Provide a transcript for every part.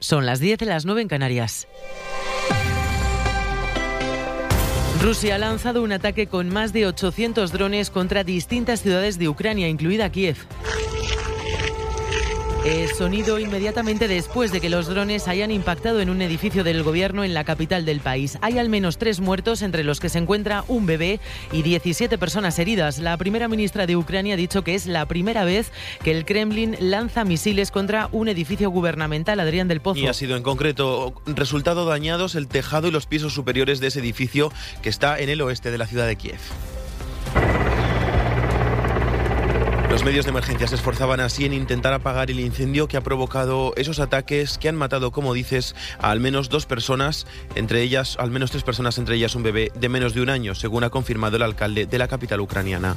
Son las 10, las 9 en Canarias. Rusia ha lanzado un ataque con más de 800 drones contra distintas ciudades de Ucrania, incluida Kiev. Sonido inmediatamente después de que los drones hayan impactado en un edificio del gobierno en la capital del país. Hay al menos 3 muertos, entre los que se encuentra un bebé, y 17 personas heridas. La primera ministra de Ucrania ha dicho que es la primera vez que el Kremlin lanza misiles contra un edificio gubernamental. Adrián del Pozo. Y ha sido en concreto resultado dañados el tejado y los pisos superiores de ese edificio que está en el oeste de la ciudad de Kiev. Los medios de emergencia se esforzaban así en intentar apagar el incendio que ha provocado esos ataques que han matado, como dices, a al menos 2 personas, entre ellas, al menos 3 personas, entre ellas un bebé de menos de un año, según ha confirmado el alcalde de la capital ucraniana.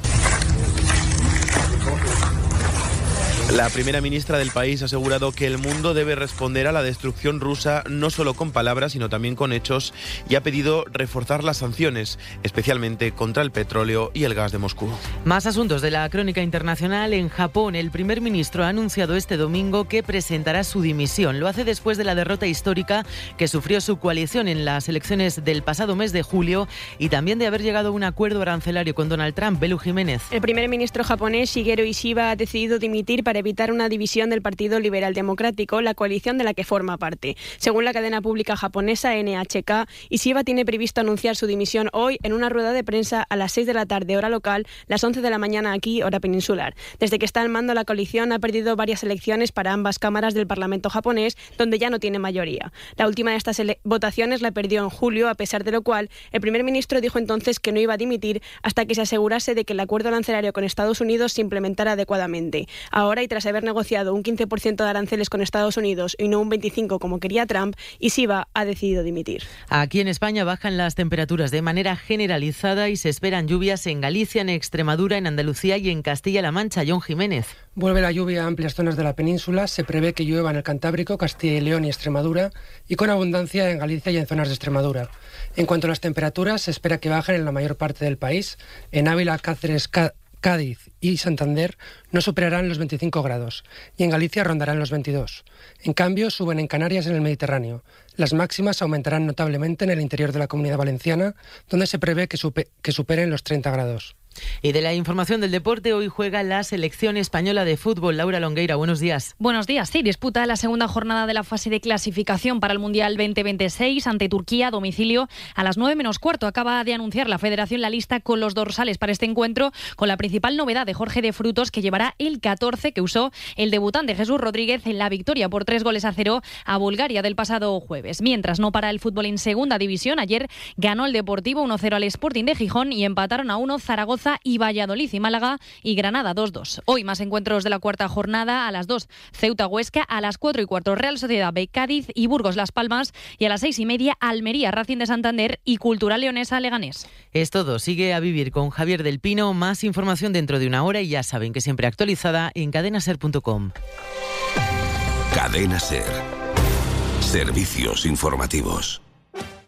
La primera ministra del país ha asegurado que el mundo debe responder a la destrucción rusa no solo con palabras, sino también con hechos, y ha pedido reforzar las sanciones, especialmente contra el petróleo y el gas de Moscú. Más asuntos de la crónica internacional. En Japón, el primer ministro ha anunciado este domingo que presentará su dimisión. Lo hace después de la derrota histórica que sufrió su coalición en las elecciones del pasado mes de julio y también de haber llegado a un acuerdo arancelario con Donald Trump. Belu Jiménez. El primer ministro japonés, Shigeru Ishiba, ha decidido dimitir para evitar una división del Partido Liberal Democrático, la coalición de la que forma parte. Según la cadena pública japonesa NHK, Ishiba tiene previsto anunciar su dimisión hoy en una rueda de prensa a las 6 de la tarde, hora local, las 11 de la mañana aquí, hora peninsular. Desde que está al mando, la coalición ha perdido varias elecciones para ambas cámaras del Parlamento japonés, donde ya no tiene mayoría. La última de estas votaciones la perdió en julio, a pesar de lo cual el primer ministro dijo entonces que no iba a dimitir hasta que se asegurase de que el acuerdo arancelario con Estados Unidos se implementara adecuadamente. Ahora, y tras haber negociado un 15% de aranceles con Estados Unidos y no un 25% como quería Trump, Ishiba ha decidido dimitir. Aquí en España bajan las temperaturas de manera generalizada y se esperan lluvias en Galicia, en Extremadura, en Andalucía y en Castilla-La Mancha. John Jiménez. Vuelve la lluvia a amplias zonas de la península. Se prevé que llueva en el Cantábrico, Castilla y León y Extremadura, y con abundancia en Galicia y en zonas de Extremadura. En cuanto a las temperaturas, se espera que bajen en la mayor parte del país. En Ávila, Cáceres, Cádiz y Santander no superarán los 25 grados y en Galicia rondarán los 22. En cambio, suben en Canarias y en el Mediterráneo. Las máximas aumentarán notablemente en el interior de la Comunidad Valenciana, donde se prevé que superen los 30 grados. Y de la información del deporte, hoy juega la selección española de fútbol. Laura Longueira, buenos días. Buenos días. Sí, disputa la segunda jornada de la fase de clasificación para el Mundial 2026 ante Turquía a domicilio a las 9:15. Acaba de anunciar la Federación la lista con los dorsales para este encuentro, con la principal novedad de Jorge de Frutos, que llevará el 14 que usó el debutante Jesús Rodríguez en la victoria por 3-0 a Bulgaria del pasado jueves. Mientras no para el fútbol en segunda división, ayer ganó el Deportivo 1-0 al Sporting de Gijón y empataron a 1 Zaragoza y Valladolid y Málaga y Granada 2-2. Hoy más encuentros de la cuarta jornada. A las 2 Ceuta-Huesca, a las 4:15 Real Sociedad B Cádiz y Burgos Las Palmas, y a las 6:30 Almería Racing de Santander y Cultural Leonesa Leganés. Es todo. Sigue a vivir con Javier del Pino. Más información dentro de una hora y ya saben que siempre actualizada en cadenaser.com. Cadena Ser. Servicios informativos.